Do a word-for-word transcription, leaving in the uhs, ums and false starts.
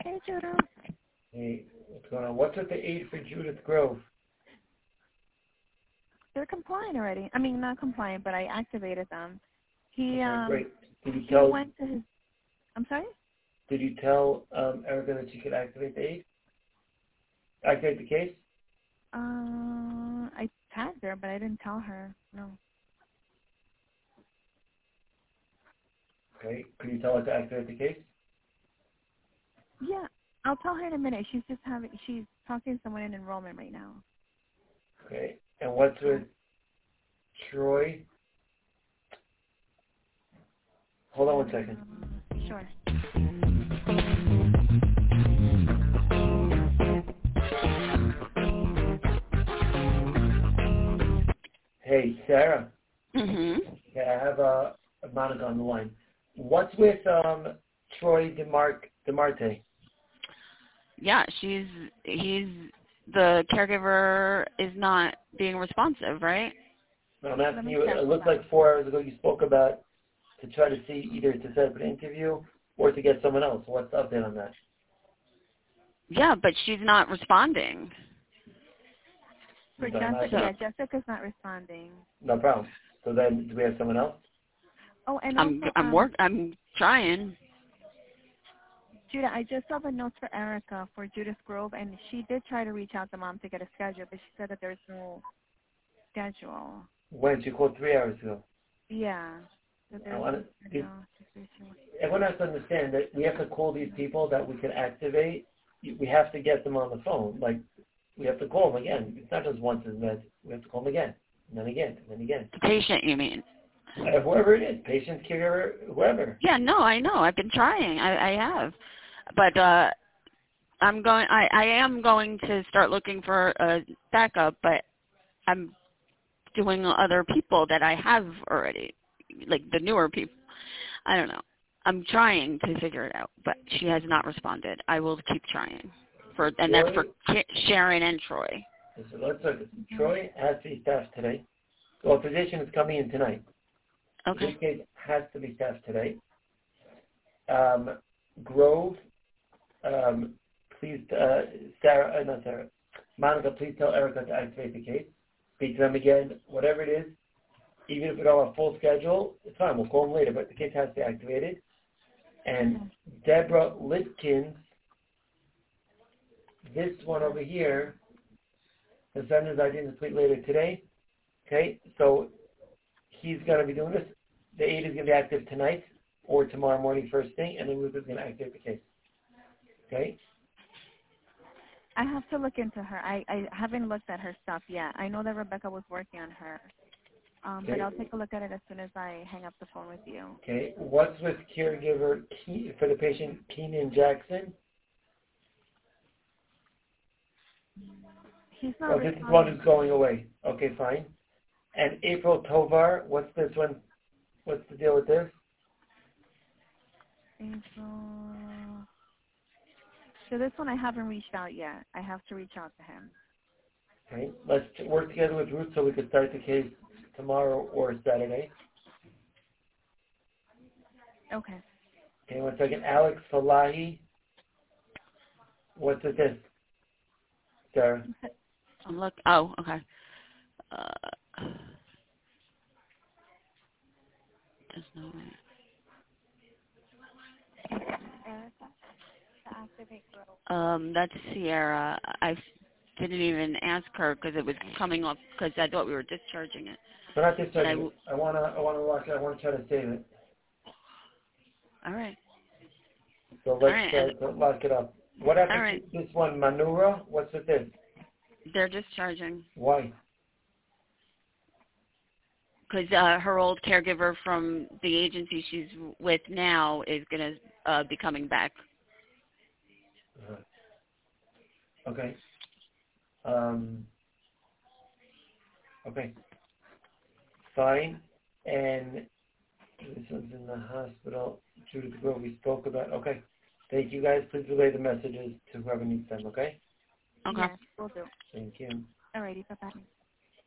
Hey, Judah. Hey, what's going on? What's with the aid for Judith Grove? They're compliant already. I mean, not compliant, but I activated them. He Okay, um great. Did you he tell? went to his. I'm sorry. Did you tell um, Erica that she could activate the aid? Activate the case? Uh, I tagged her, but I didn't tell her. No. Okay. Could you tell her to activate the case? Yeah, I'll tell her in a minute. She's just having. She's talking to someone in enrollment right now. Okay. And what's with Troy? Hold on one second. Uh, sure. Hey, Sarah. Mhm. Okay, I have uh, Monica on the line. What's with um, Troy DeMar- DeMarte? Yeah, she's he's the caregiver is not being responsive, right? No, I'm asking Let me you. check. It Hold looked on. like four hours ago you spoke about to try to see either to set up an interview or to get someone else. What's the update on that? Yeah, but she's not responding. For So, Jessica, So yeah, Jessica's not responding. no problem. So then, do we have someone else? Oh, and I'm also, I'm um, work I'm trying. Judah, I just saw the notes for Erica for Judith Grove, and she did try to reach out to mom to get a schedule, but she said that there's no schedule. When she called three hours ago. Yeah. So I there's want no to. schedule. situation. Everyone has to understand that we have to call these people that we can activate. We have to get them on the phone. Like we have to call them again. It's not just once in med. We have to call them again, and then again, and then again. The patient, you mean? Uh, whoever it is, patient, caregiver, whoever. Yeah, no, I know. I've been trying. I, I have, but uh, I'm going. I, I am going to start looking for a backup, but I'm doing other people that I have already, like the newer people. I don't know. I'm trying to figure it out, but she has not responded. I will keep trying. For and that's for Troy, Ki- Sharon and Troy. so let's look. Troy has to be staffed today. Well, a physician is coming in tonight. Okay. This case has to be staffed today. Um, Grove, um, please, uh, Sarah, uh, not Sarah, Monica, please tell Erica to activate the case. Speak to them again, whatever it is. Even if we don't have a full schedule, it's fine. We'll call them later, but the case has to be activated. And Deborah Litkins, this one over here, the sender's I D is complete later today. Okay, so he's going to be doing this. The aid is going to be active tonight or tomorrow morning first thing, and then Ruth is going to activate the case. Okay? I have to look into her. I, I haven't looked at her stuff yet. I know that Rebecca was working on her. Um, Okay. But I'll take a look at it as soon as I hang up the phone with you. Okay. What's with caregiver Ke- for the patient Keenan Jackson? He's not Oh, this is responding. one who's going away. Okay, fine. And April Tovar, what's this one? What's the deal with this? April. So this one I haven't reached out yet. I have to reach out to him. Okay. Let's t- work together with Ruth so we can start the case tomorrow or Saturday. Okay. Okay, one second. Alex Falahi. What's with this, Sarah? I'm look. Oh, okay. Uh, there's no way. Erica, to activate Grove. Um, that's Sierra. I didn't even ask her because it was coming off because I thought we were discharging it. We're not And I discharging w- it. I wanna, I wanna lock it. I wanna try to save it. all right. So All let's right. uh, And so lock it up. What all happened right. to this one, Manura? What's with this? They're discharging Why? because uh, her old caregiver from the agency she's with now is gonna uh, be coming back. Uh, okay. Um. Okay. Fine. And this one's in the hospital. Judith Grove we spoke about. Okay. Thank you guys. Please relay the messages to whoever needs them. Okay. Okay. Yes, we'll do. Thank you. Alrighty, bye-bye.